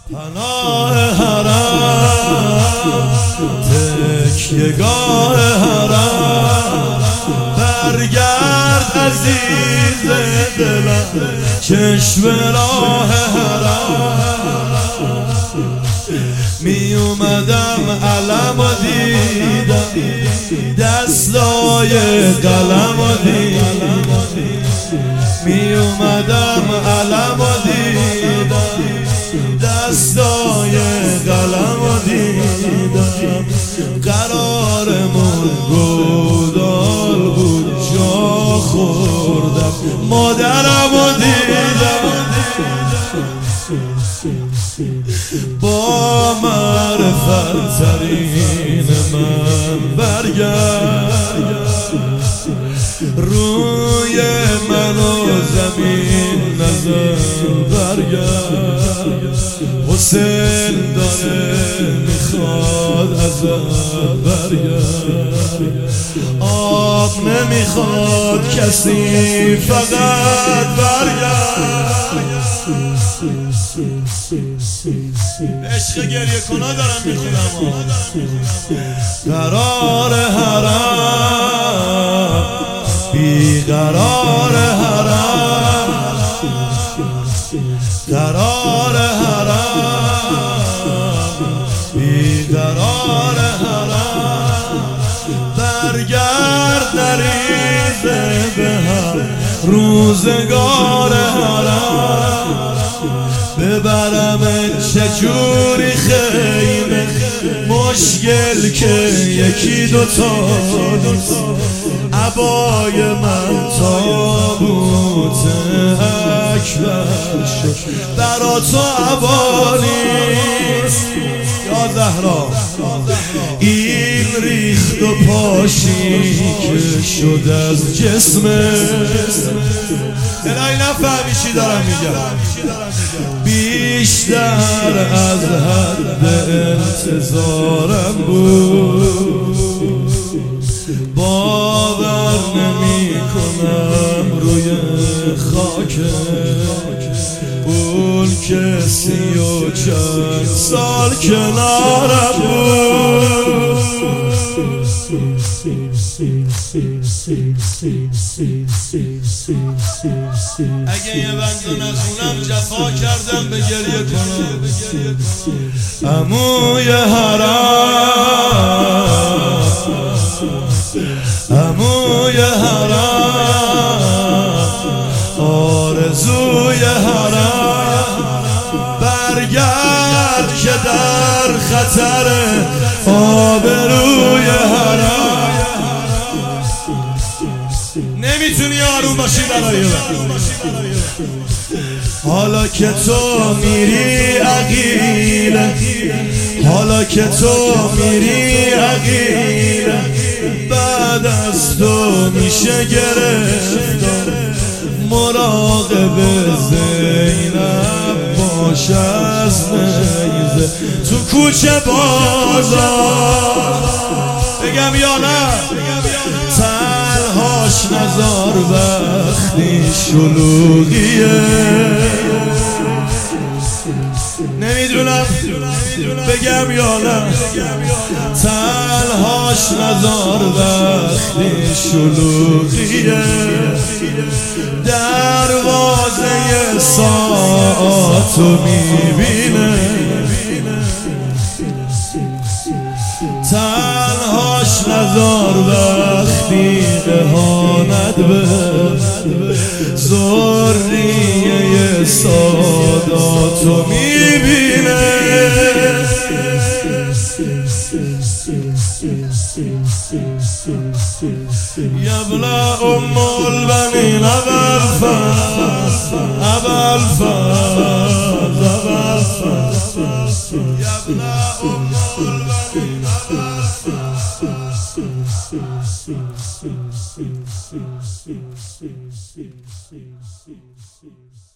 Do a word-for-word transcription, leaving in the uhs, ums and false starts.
پناه حرم تکیهگاه حرم برگرد عزیز دلم چشم راه حرم می اومدم علم و دیدم دستای قلم و دیدم می اومدم علم و دیدم دستای قلم و دیدم قرارمون گودال بود جا خوردم مادرم و دیدم با معرفت ترین من برگرد روی من و زمین نزن برگرد حسین داره میخواد ازم برگرد آب نمیخواد کسی فقط برگرد عشق گریه کنا دارم میخونم قرار حرم بیقرار حرم قرار حرم بیقرار حرم برگرد نریزه به هم روزگار حرم ببرم چجوری خیمه مشکل که یکی دوتا عبای من تابوت اکبر شد برا تو عبا نیست یا زهرا این ریخت و پاشی که شد از جسمه الهی نفهمی چی دارم میگم بیشتر از حد انتظارم بود باور نمی کنم روی خاک اون کسی و چند سال کنارم بود اگه یه بندو نخونم جفا کردم به گریه کنم عموی حرم عموی حرم آرزوی حرم برگرد که در خطر آبروی حرم نمیتونی آروم باشی برای من حالا که تو میری عقیله حالا که تو میری عقیله بعد از تو میشه گرفتار مراقب زینب باش از نیزه تو کوچه بازار بگم یا نه تنهاش نزار وقتی شلوغیه نمیدونم بگم یا نه تنهاش نزار وقتی شلوغیه دروازه ساعتو میبینه تنهاش نزار وقتی اهانت به ذریه ساداتو میبینه یبلا ام البنین ابوالفضل ابوالفضل ابوالفضل یبلا ام البنین ابوالفضل